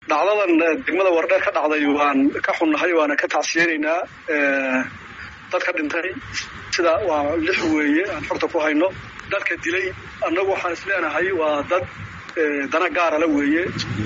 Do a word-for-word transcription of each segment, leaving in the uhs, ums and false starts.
dhacdadan degmada Wardheer ka dhacday waan ka xunnahay waana ka tacsiyeynaa ee dadka dhintay sida waa lix weeye aan xorta ku hayno dadka dilay annagu waxaan isleenahay waa dad dana gaar ah weeye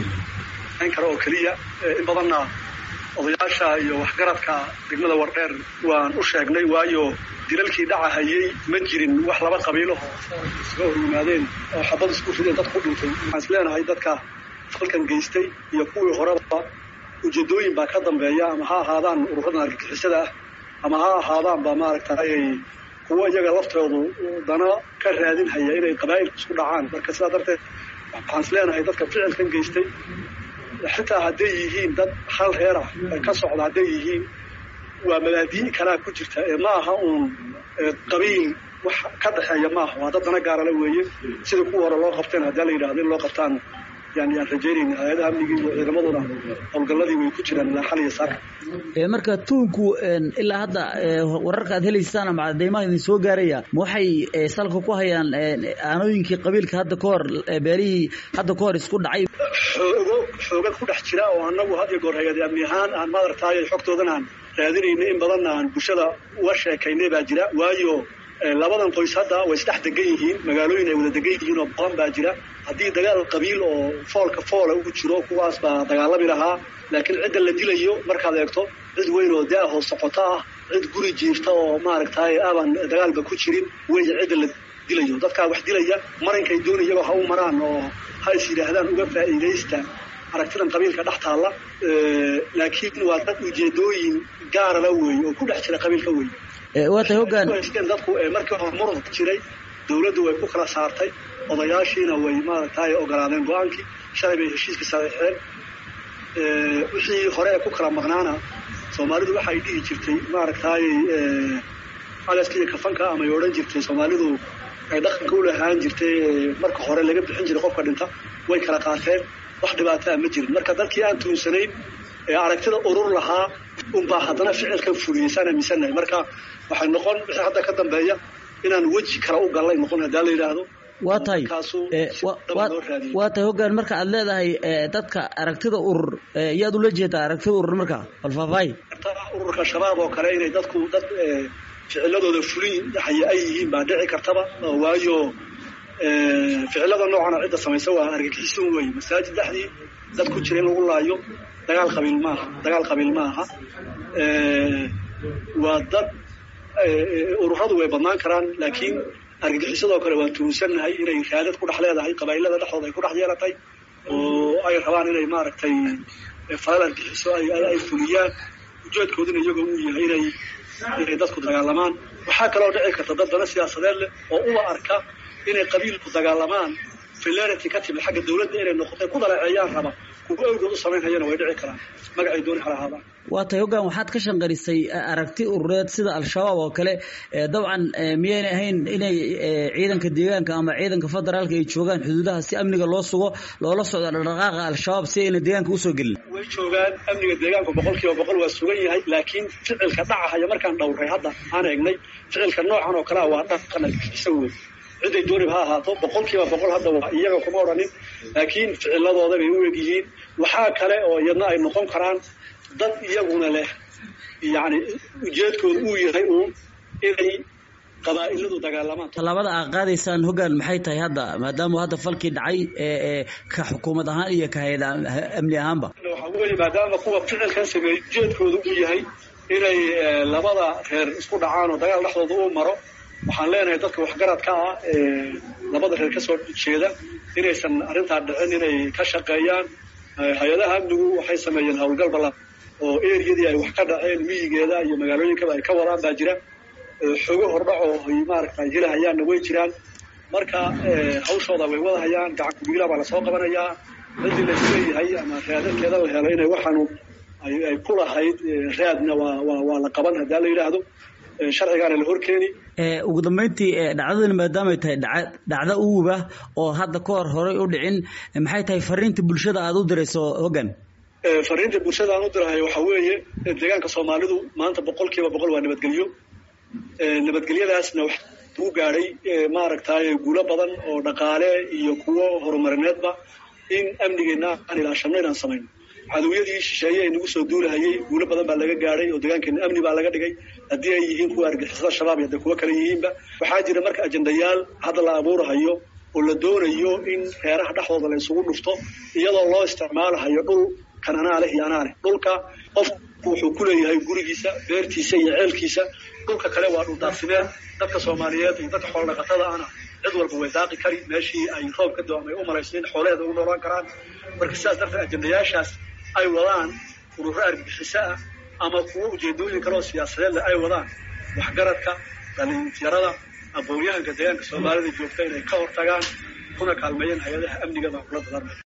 in kale oo kaliya in badanna odayaasha iyo waxgaradka degmada Wardheer waan u sheegnay waayo dilalkii dhacayay ma jirin wax laba qabiilo oo yimaadeen oo xabad isku fideen dad ku dhintay waxaan isleenahay dadka falkan geystay iyo kuwii horeba ujeedooyin baa ka dambeeya ama ha ahaadaan ururada argagixisada ama ha ahaadaan ba maaragtay kuwa iyaga laftoodu dana ka raadin haya inay qabaa'il isku dhacaan marka sidaa darteed waxaan isleenahay dadka ficilkan geystay xitaa hadday yihiin dad hal reer ah ka socda hadday yihiin waa mabaadiin kala ku jirta ee ma aha uun qabiil wax ka dhaxeeya ma aha waa dad dana gaar ah weeye sida kuwa hore loo qabteen haddii la yiraahdo in loo qabtaan يعني الرجالين هذا هم يجي رمضان أو قلدي ويكتشر من الحالية صار. مركز تونكو إلا هذا ورقة هذه السنة مع دايما يسوق جارية موحي سالكو كوهيا أنا يمكن قبيل كهذا كور بري هذا كور يسكون عيب. حوجك كل احتراء وأنا وهذا كور هي أمنيهان عن ما رتاعي الحكت وذنان هذين إن بدلنا عن بشرة وشة كيني بجرا وايو labadan qoys hadda way saddex degan yihiin magaalooyin ay wada degan yihiin oo qoon baa jira hadii dagaal qabiil oo foolka fool ugu jiro kuwaas baa dagaalami lahaa laakiin cid la dilayo markaad eegto cid weyn oo daa hoos socota ah cid guri jiifta oo maaragtay aaban dagaalba ku jirin way cid la dilayo dadka wax dilaya marankay doonayaba ha u maraan oo ha is yiraahdaan uga faa'iideysta aragtidan qabiilka dhaxtaala laakiin waa dad ujeedooyin gaar ah weey oo ku dhex jira qabiilka weey waata hoggaan dadku markii hore murad jiray dawladdu way ku kala saartay odayaashiina way maaragtay ogolaadeen go'aankii shalay bay heshiiska saxiixeen ee wixii hore ku kala maqnaana Soomaalidu waxay dhihi jirtay maaragtay ee alaskii kafanka ama yoran jirtay Soomaalidu ay dhaqanka u lahaan jirtay marka hore laga bixin jiray qofka dhinta way kala qaateen wax dhibaato ah ma jirin marka dadkii aan tuunsanayn ee aragtida urur lahaa un baa hadana ficilka fuliyaysan amisanay marka waxay noqon wixii hadda ka dambeeya inaan waji kala u galay noqon hadaa la yiraahdo waa tahay waa tahay hoggaan marka aad leedahay dadka aragtida urur yaad u la jeedaa aragtida urur marka alfaafay ururka shabaab oo kale inay dadku dad ficiladooda fulin ay yihiin baa dhici kartaba waayo ficilada noocan cidda samaysa waa argagixisan weey masaajid dhaxdii dad ku jireen lagu laayo dagaal qabiil ma aha dagaal qabiil ma aha ee waa dad ururadu way badnaan karaan laakiin argagixisadoo kale waa tuunsanahay inay raadad ku dhaxleedahay qabaylada dhaxdooda ay ku dhax yeelatay oo ay rabaan inay maaragtay faalan gixiso ay ay fuliyaan ujeedkooduna iyaga uu yahay inay inay dadku dagaalamaan waxa kale oo dhici karta dad dana siyaasadeed leh oo u arka inay qabiilku dagaalamaan filarity ka timi xagga dawladda inay noqotay ku dalaceeyaan raba kuwa awgeed u sameynayana way dhici karaan magacay doon xalahaada waa tahay hoggaan waxaad ka shanqarisay aragti urureed sida al-shabaab oo kale dabcan miyayna ahayn inay ciidanka deegaanka ama ciidanka federaalka ay joogaan xuduudaha si amniga loo sugo loola socdo dhaqdhaqaaqa al-shabaab si ayna deegaanka u soo gelin way joogaan amniga deegaanka boqolkiiba boqol waa sugan yahay laakiin ficilka dhacaya markaan dhowray hadda aan eegnay ficilka noocan oo kale waa dhaqan isagu ciday doonib ha ahaato boqolkiiba boqol hadda waa iyaga kuma oranin laakiin ficiladooda bay u eegyihiin waxaa kale oo iyadna ay noqon karaan dad iyaguna leh yani ujeedkoodu uu yahay uu inay qabaa'iladu dagaalamaan labada aqaadaysaan hoggaan maxay tahay hadda maadaama hadda falkii dhacay ee ka xukuumad ahaan iyo ka hay'ad amni ahaanba waxa weeye maadaama kuwa ficilkan sameeyay ujeedkoodu uu yahay inay labada reer isku dhacaan oo dagaal dhaxdooda u maro waxaan leenahay dadka waxgaradka ah ee labada reer ka soo jeeda inaysan arrinta dhicin inay ka shaqeeyaan hay'adaha amnigu waxay sameeyeen hawlgal ballaaran oo eeriyadii ay wax ka dhaceen miyigeeda iyo magaalooyinka ay ka wadaan baa jira xogo hordhaco ay maaragtay helahayaan way jiraan marka hawshooda way wadahayaan gacan ku biila baa la soo qabanayaa hadii la leeyahay ama raadadkeeda la helo inay waxaanu ay ay ku lahayd raadna waa waa la qaban hadaa la yiraahdo sharcigaana la horkeeni ee ugu dambeyntii dhacdadan maadaama ay tahay dhacdo uuba oo hadda ka hor horay u dhicin maxay tahay fariinta bulshada aad u dirayso hoggaan ee fariinta bulshada aan u dirahay waxa weeye deegaanka Soomaalidu maanta boqolkiiba boqol waa nabadgelyo ee nabadgelyadaasna wax uu gaaray maaragtay guulo badan oo dhaqaale iyo kuwo horumarineedba in amnigeena aan ilaashanno inaan sameeyno cadawiyadii shisheeye ay nagu soo duulahayay guulo badan baa laga gaaray oo deegaankeena amni baa laga dhigay haddii ay yihiin kuwa argixisada shabaab iyo kuwa kale yihiinba waxaa jira marka ajandayaal hadda la abuurahayo oo la doonayo in reeraha dhexdooda la isugu dhufto iyadoo loo isticmaalahayo dhul kan anaa leh iyo anaa leh dhulka qofku wuxuu ku leeyahay gurigiisa beertiisa iyo ceelkiisa dhulka kale waa dhul daaqsimeed dadka Soomaaliyeed iyo dadka xoolo dhaqatada ana cid walba way daaqi kari meeshii ay roob ka doonay u maleysteen xoolaheeda u noolaan karaan marka sidaas darteed ajandayaashaas ay wadaan ururo argagixisa ama kuwa ujeedooyin kale oo siyaasadeed ay wadaan waxgaradka dhalinyarada aqoonyahanka deegaanka Soomaalida joogta inay ka hortagaan kuna kaalmeeyaan hay'adaha amniga maamulada